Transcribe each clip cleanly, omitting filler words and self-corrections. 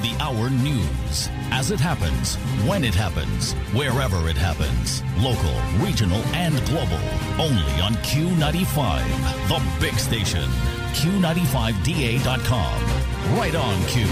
the hour news. As it happens, when it happens, wherever it happens. Local, regional, and global. Only on Q95, the big station. Q95DA.com. Right on Q.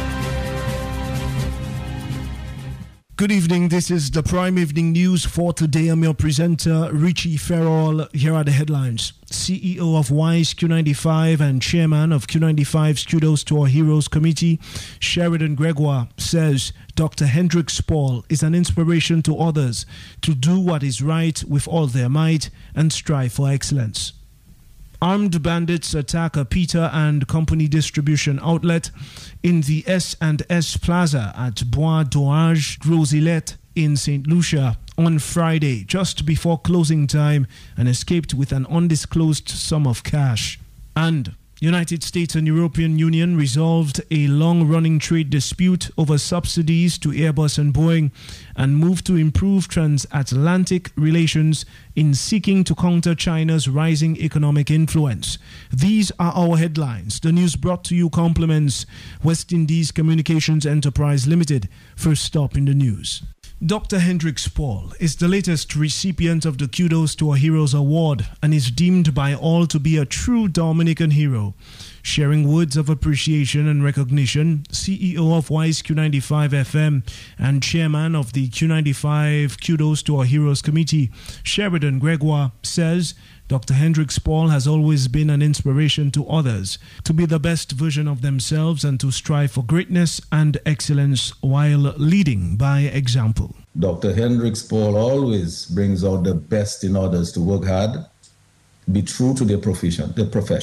Good evening. This is the Prime Evening News for today. I'm your presenter, Richie Farrell. Here are the headlines. CEO of WISE Q95 and chairman of Q95's Kudos to Our Heroes Committee, Sheridan Gregoire, says Dr. Hendrik Paul is an inspiration to others to do what is right with all their might and strive for excellence. Armed bandits attack a Peter and Company distribution outlet in the S&S Plaza at Bois d'Orage, Grosilette in St. Lucia on Friday, just before closing time, and escaped with an undisclosed sum of cash. And United States and European Union resolved a long-running trade dispute over subsidies to Airbus and Boeing and moved to improve transatlantic relations in seeking to counter China's rising economic influence. These are our headlines. The news brought to you compliments West Indies Communications Enterprise Limited. First stop in the news. Dr. Hendrik Paul is the latest recipient of the Kudos to Our Heroes Award and is deemed by all to be a true Dominican hero. Sharing words of appreciation and recognition, CEO of WISE Q95 FM and chairman of the Q95 Kudos to Our Heroes Committee, Sheridan Gregoire, says Dr. Hendrik Paul has always been an inspiration to others to be the best version of themselves and to strive for greatness and excellence while leading by example. Dr. Hendrik Paul always brings out the best in others to work hard, be true to their profession,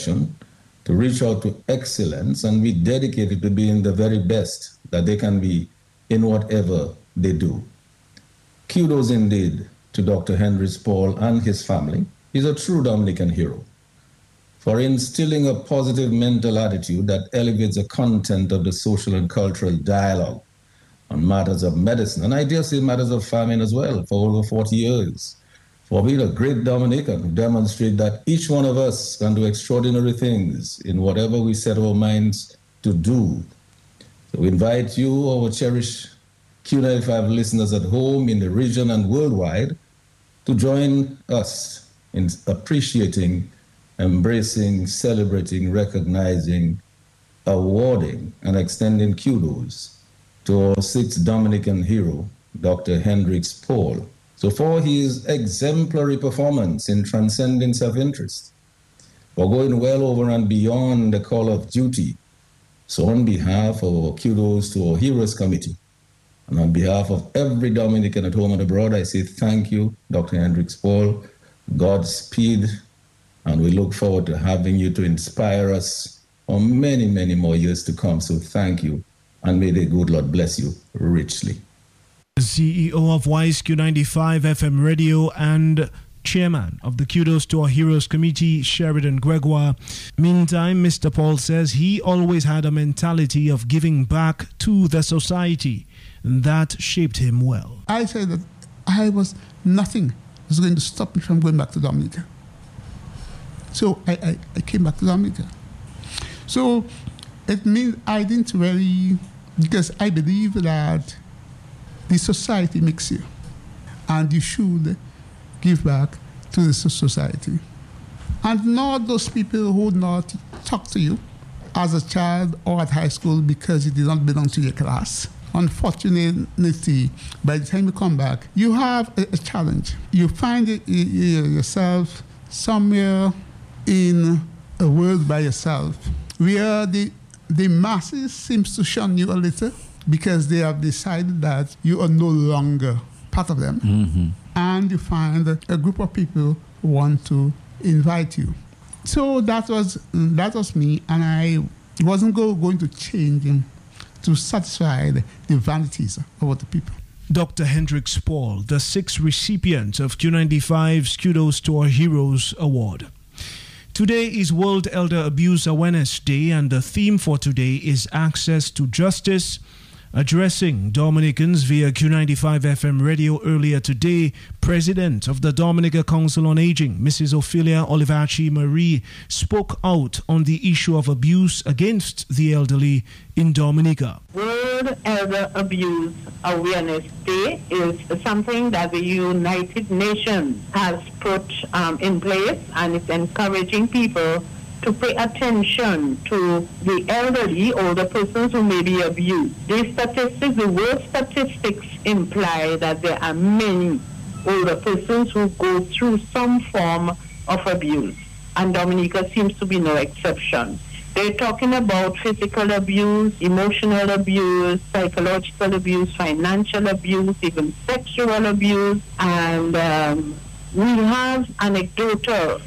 to reach out to excellence and be dedicated to being the very best that they can be in whatever they do. Kudos indeed to Dr. Hendrik Paul and his family. He's a true Dominican hero for instilling a positive mental attitude that elevates the content of the social and cultural dialogue on matters of medicine, and I dare say matters of famine as well, for over 40 years. For being a great Dominican who demonstrate that each one of us can do extraordinary things in whatever we set our minds to do. So we invite you, our cherished Q95 listeners at home, in the region and worldwide, to join us in appreciating, embracing, celebrating, recognizing, awarding, and extending kudos to our sixth Dominican hero, Dr. Hendrik Paul. So for his exemplary performance in transcending self-interest, for going well over and beyond the call of duty. So on behalf of our Kudos to Our Heroes Committee, and on behalf of every Dominican at home and abroad, I say thank you, Dr. Hendrik Paul. Godspeed, and we look forward to having you to inspire us for many, many more years to come. So thank you, and may the good Lord bless you richly. The CEO of WISE Q95 FM Radio and chairman of the Kudos to Our Heroes Committee, Sheridan Gregoire. Meantime, Mr. Paul says he always had a mentality of giving back to the society, and that shaped him well. I said that nothing was going to stop me from going back to Dominica. So I came back to Dominica. So it means I didn't really, because I believe that the society makes you, and you should give back to the society. And not those people who would not talk to you as a child or at high school because you did not belong to your class. Unfortunately, by the time you come back, you have a challenge. You find yourself somewhere in a world by yourself where the masses seems to shun you a little because they have decided that you are no longer part of them. Mm-hmm. And you find a group of people who want to invite you. So that was me, and I wasn't going to change him to satisfy the vanities of other people. Dr. Hendrik Paul, the sixth recipient of Q95's Kudos to Our Heroes Award. Today is World Elder Abuse Awareness Day, and the theme for today is access to justice Addressing Dominicans via Q95 FM radio earlier today, President of the Dominica Council on Aging, Mrs. Ophelia Olivachi Marie, spoke out on the issue of abuse against the elderly in Dominica. World Elder Abuse Awareness Day is something that the United Nations has put in place, and it's encouraging people to pay attention to the elderly or the persons who may be abused. These statistics, the world statistics imply that there are many older persons who go through some form of abuse, and Dominica seems to be no exception. They're talking about physical abuse, emotional abuse, psychological abuse, financial abuse, even sexual abuse, and we have anecdotal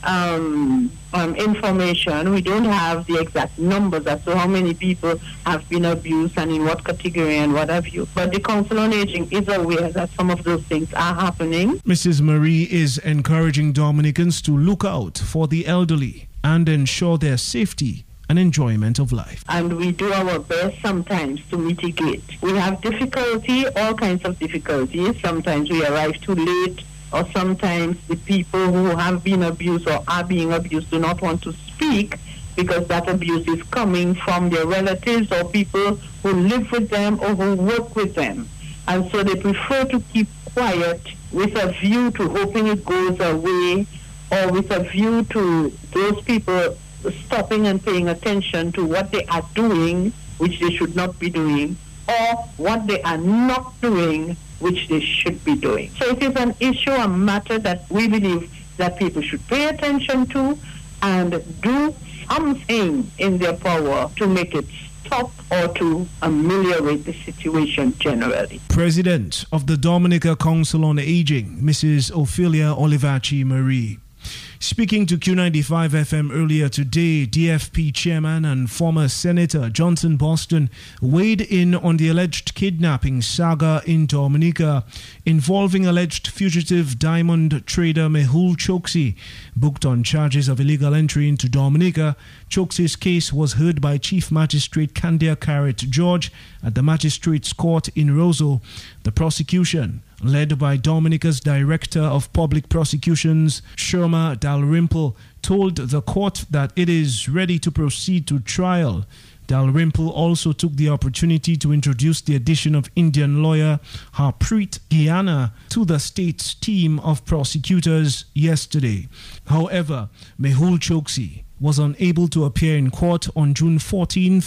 information. We don't have the exact numbers as to how many people have been abused and in what category and what have you. But the Council on Aging is aware that some of those things are happening. Mrs. Marie is encouraging Dominicans to look out for the elderly and ensure their safety and enjoyment of life. And we do our best sometimes to mitigate. We have difficulty, all kinds of difficulties. Sometimes we arrive too late, or sometimes the people who have been abused or are being abused do not want to speak because that abuse is coming from their relatives or people who live with them or who work with them. And so they prefer to keep quiet with a view to hoping it goes away, or with a view to those people stopping and paying attention to what they are doing, which they should not be doing, or what they are not doing, which they should be doing. So it is an issue, a matter that we believe that people should pay attention to and do something in their power to make it stop or to ameliorate the situation generally. President of the Dominica Council on Aging, Mrs. Ophelia Olivachi Marie. Speaking to Q95 FM earlier today, DFP chairman and former Senator Johnson Boston weighed in on the alleged kidnapping saga in Dominica involving alleged fugitive diamond trader Mehul Choksi. Booked on charges of illegal entry into Dominica, Choksi's case was heard by Chief Magistrate Candia Carrot George at the Magistrates Court in Roseau. The prosecution, led by Dominica's Director of Public Prosecutions, Sherma Dalrymple, told the court that it is ready to proceed to trial. Dalrymple also took the opportunity to introduce the addition of Indian lawyer Harpreet Giana to the state's team of prosecutors yesterday. However, Mehul Choksi was unable to appear in court on June 14,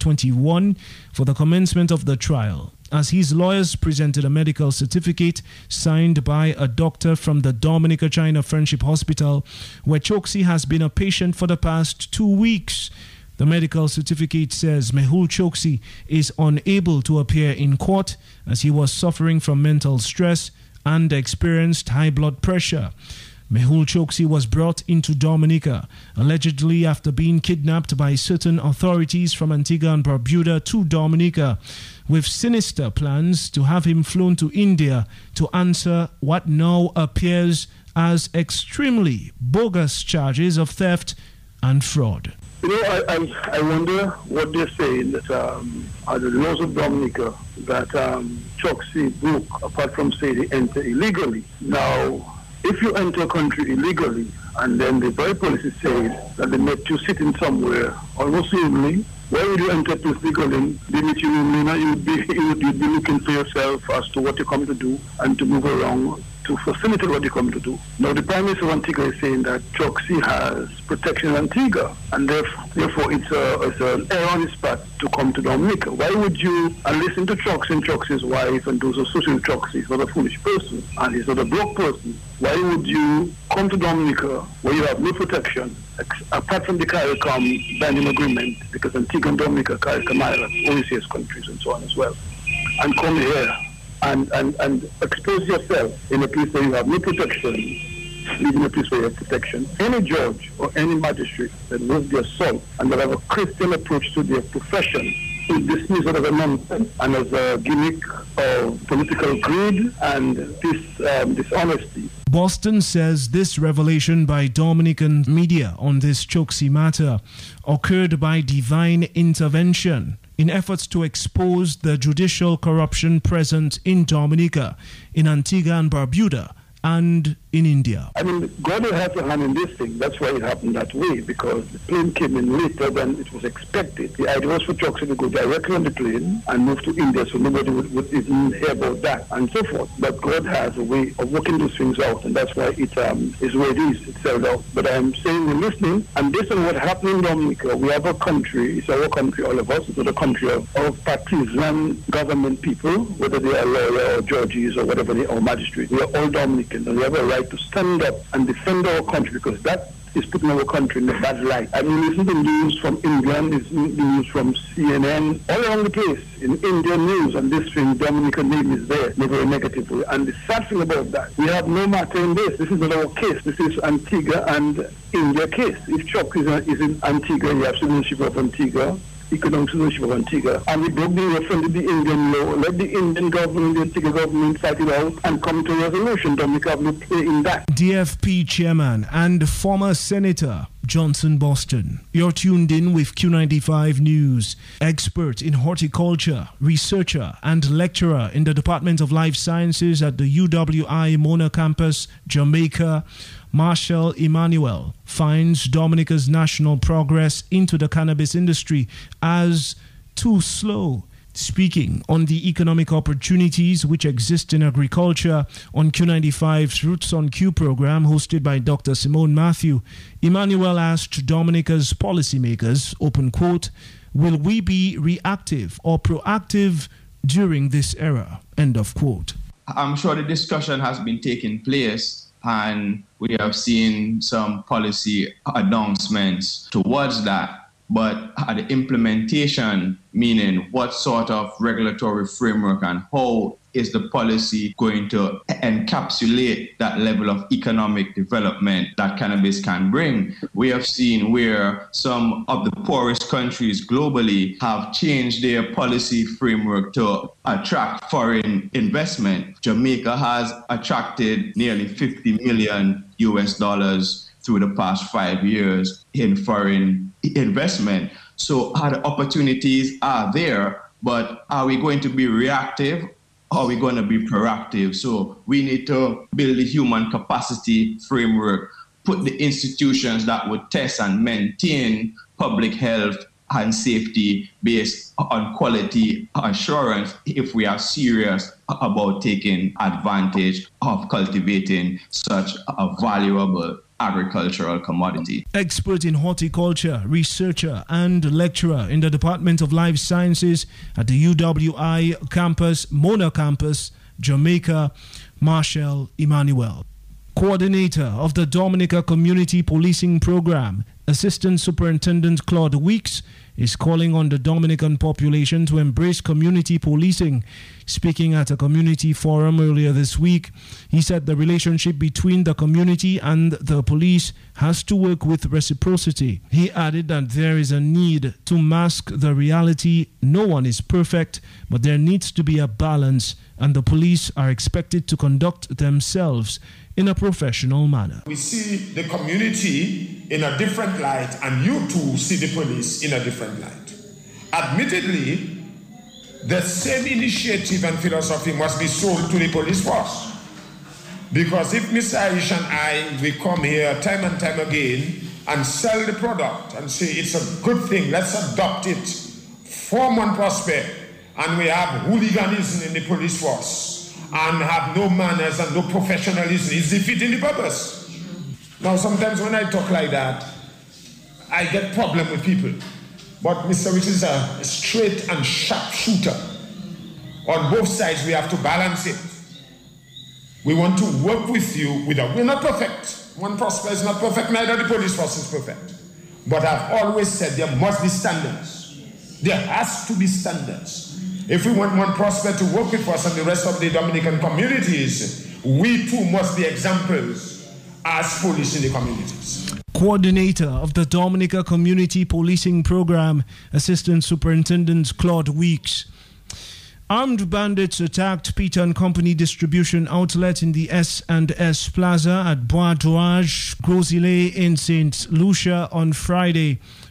2021 for the commencement of the trial, as his lawyers presented a medical certificate signed by a doctor from the Dominica China Friendship Hospital, where Choksi has been a patient for the past 2 weeks. The medical certificate says Mehul Choksi is unable to appear in court as he was suffering from mental stress and experienced high blood pressure. Mehul Choksi was brought into Dominica, allegedly after being kidnapped by certain authorities from Antigua and Barbuda to Dominica, with sinister plans to have him flown to India to answer what now appears as extremely bogus charges of theft and fraud. You know, I wonder what they're saying that are the laws of Dominica that Choksi broke, apart from say they enter illegally. Now, if you enter a country illegally and then the very policy says that they met you sitting somewhere almost illegally, why would you enter a place legally? They meet you illegally, you'd be looking for yourself as to what you're coming to do and to move around to facilitate what you're coming to do. Now, the Prime Minister of Antigua is saying that Choksi has protection in Antigua, and therefore it's an error on his part to come to Dominica. Why would you listen to Choksi and Choksi's wife and those associated with Choksi? He's not a foolish person, and he's not a broke person. Why would you come to Dominica where you have no protection, apart from the CARICOM binding agreement, because Antigua and Dominica, CARICOM Islands, OECS countries and so on as well, and come here and expose yourself in a place where you have no protection, even a place where you have protection. Any judge or any magistrate that knows their soul and that have a Christian approach to their profession is dismissed as a nonsense and as a gimmick of political greed and dishonesty. Boston says this revelation by Dominican media on this Choksi matter occurred by divine intervention, in efforts to expose the judicial corruption present in Dominica, in Antigua and Barbuda, and in India. I mean, God will have a hand in this thing. That's why it happened that way, because the plane came in later than it was expected. The idea was for Chokshi to go directly on the plane and move to India, so nobody would even hear about that, and so forth. But God has a way of working those things out, and that's why it is where it is. It's settled out. But I'm saying we're listening, and based on what happened in Dominica, we have a country, it's our country, all of us, it's a country of partisan government people, whether they are lawyers or judges or whatever they are, or magistrates. We are all Dominicans, and we have a right to stand up and defend our country, because that is putting our country in a bad light. I mean, listen to news from England, listen to news from CNN, all around the place, in Indian news, and this thing, Dominican name is there, in a very negative way. And the sad thing about that, we have no matter in this. This is not our case. This is Antigua and India case. If Chuck is in Antigua, you have citizenship of Antigua, economic citizenship of Antigua, and we broke the offended the Indian law. Let the Indian government, the Antigua government fight it out and come to a resolution. Dominica have no play in that. DFP chairman and former Senator Johnson Boston. You're tuned in with Q95 News. Expert in horticulture, researcher and lecturer in the Department of Life Sciences at the UWI Mona Campus, Jamaica, Marshall Emmanuel finds Dominica's national progress into the cannabis industry as too slow. Speaking on the economic opportunities which exist in agriculture on Q95's Roots on Q program hosted by Dr. Simone Matthew, Emmanuel asked Dominica's policymakers, open quote, will we be reactive or proactive during this era, end of quote. I'm sure the discussion has been taking place, and we have seen some policy announcements towards that. But the implementation, meaning what sort of regulatory framework and how is the policy going to encapsulate that level of economic development that cannabis can bring? We have seen where some of the poorest countries globally have changed their policy framework to attract foreign investment. Jamaica has attracted nearly $50 million through the past 5 years in foreign investment. So the opportunities are there, but are we going to be reactive? Or are we going to be proactive? So we need to build the human capacity framework, put the institutions that would test and maintain public health and safety based on quality assurance if we are serious about taking advantage of cultivating such a valuable agricultural commodity. Expert in horticulture, researcher and lecturer in the Department of Life Sciences at the UWI campus, Mona Campus, Jamaica, Marshall Emmanuel. Coordinator of the Dominica Community Policing Program, Assistant Superintendent Claude Weeks, is calling on the Dominican population to embrace community policing. Speaking at a community forum earlier this week, he said the relationship between the community and the police has to work with reciprocity. He added that there is a need to mask the reality. No one is perfect, but there needs to be a balance, and the police are expected to conduct themselves in a professional manner. We see the community in a different light, and you too see the police in a different light. Admittedly, the same initiative and philosophy must be sold to the police force. Because if Mr. Aish and I, we come here time and time again and sell the product and say it's a good thing, let's adopt it, form one prospect, and we have hooliganism in the police force, and have no manners and no professionalism, is defeating the purpose. Now, sometimes when I talk like that, I get problem with people. But Mr. Rich is a straight and sharp shooter. On both sides, we have to balance it. We want to work with you we're not perfect. One prospect is not perfect, neither the police force is perfect. But I've always said there must be standards. There has to be standards. If we want one prospect to work with us and the rest of the Dominican communities, we too must be examples as police in the communities. Coordinator of the Dominica Community Policing Program, Assistant Superintendent Claude Weeks. Armed bandits attacked Peter & Company distribution outlet in the S&S Plaza at Bois d'Orage, Grosile in St. Lucia on Friday.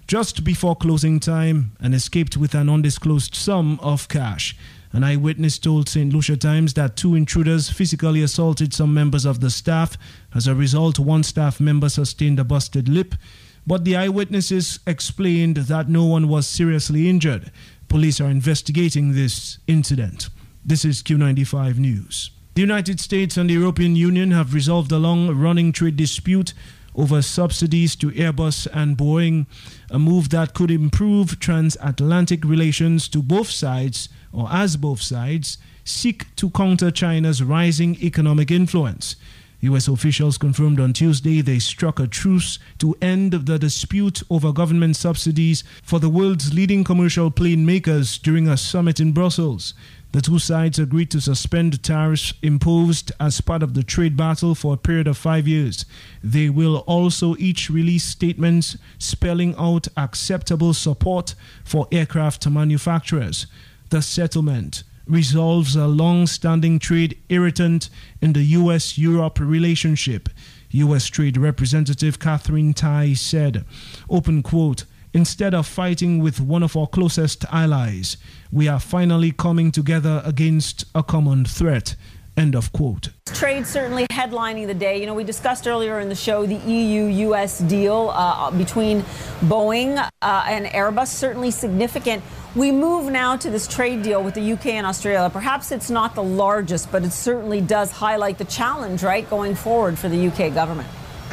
just before closing time and escaped with an undisclosed sum of cash. An eyewitness told St. Lucia Times that 2 intruders physically assaulted some members of the staff. As a result, 1 staff member sustained a busted lip, but the eyewitnesses explained that no one was seriously injured. Police are investigating this incident. This is Q95 News. The United States and the European Union have resolved a long-running trade dispute over subsidies to Airbus and Boeing, a move that could improve transatlantic relations to both sides, or as both sides seek to counter China's rising economic influence. U.S. officials confirmed on Tuesday they struck a truce to end the dispute over government subsidies for the world's leading commercial plane makers during a summit in Brussels. The 2 sides agreed to suspend tariffs imposed as part of the trade battle for a period of 5 years. They will also each release statements spelling out acceptable support for aircraft manufacturers. The settlement resolves a long-standing trade irritant in the U.S.-Europe relationship, U.S. Trade Representative Catherine Tai said, open quote, "Instead of fighting with one of our closest allies, we are finally coming together against a common threat." End of quote. Trade certainly headlining the day. You know, we discussed earlier in the show the EU-US deal between Boeing and Airbus, certainly significant. We move now to this trade deal with the UK and Australia. Perhaps it's not the largest, but it certainly does highlight the challenge, right, going forward for the UK government.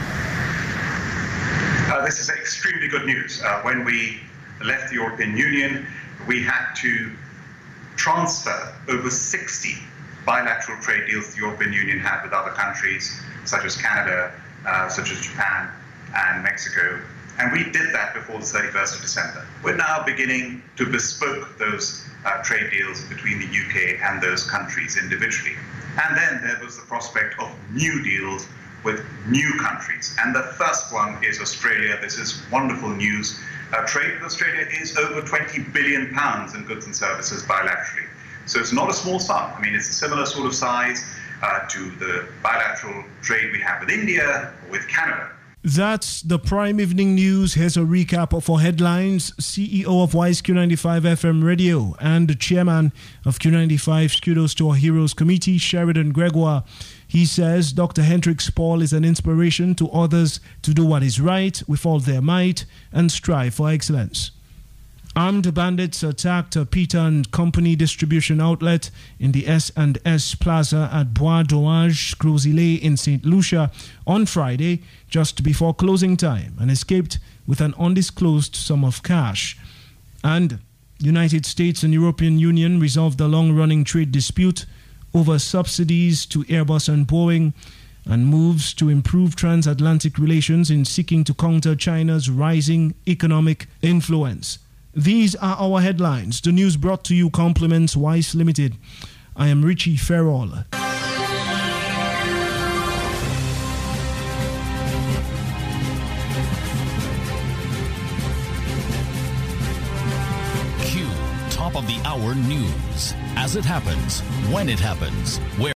This is extremely good news. When we left the European Union, we had to transfer over 60 bilateral trade deals the European Union had with other countries, such as Canada, such as Japan and Mexico. And we did that before the 31st of December. We're now beginning to bespoke those trade deals between the UK and those countries individually. And then there was the prospect of new deals with new countries. And the first one is Australia. This is wonderful news. Trade with Australia is over £20 billion in goods and services bilaterally. So it's not a small sum. I mean, it's a similar sort of size to the bilateral trade we have with India or with Canada. That's the Prime Evening News. Here's a recap of our headlines. CEO of WISE Q95 FM Radio and the chairman of Q95's Kudos to Our Heroes Committee, Sheridan Gregoire. He says Dr. Hendricks Paul is an inspiration to others to do what is right with all their might and strive for excellence. Armed bandits attacked a Peter & Company distribution outlet in the S&S Plaza at Bois d'Orange, Crozillet in St. Lucia on Friday, just before closing time, and escaped with an undisclosed sum of cash. And United States and European Union resolved a long-running trade dispute over subsidies to Airbus and Boeing and moves to improve transatlantic relations in seeking to counter China's rising economic influence. These are our headlines. The news brought to you compliments WISE Limited. I am Richie Ferrell. Q Top of the Hour News. As it happens, when it happens, where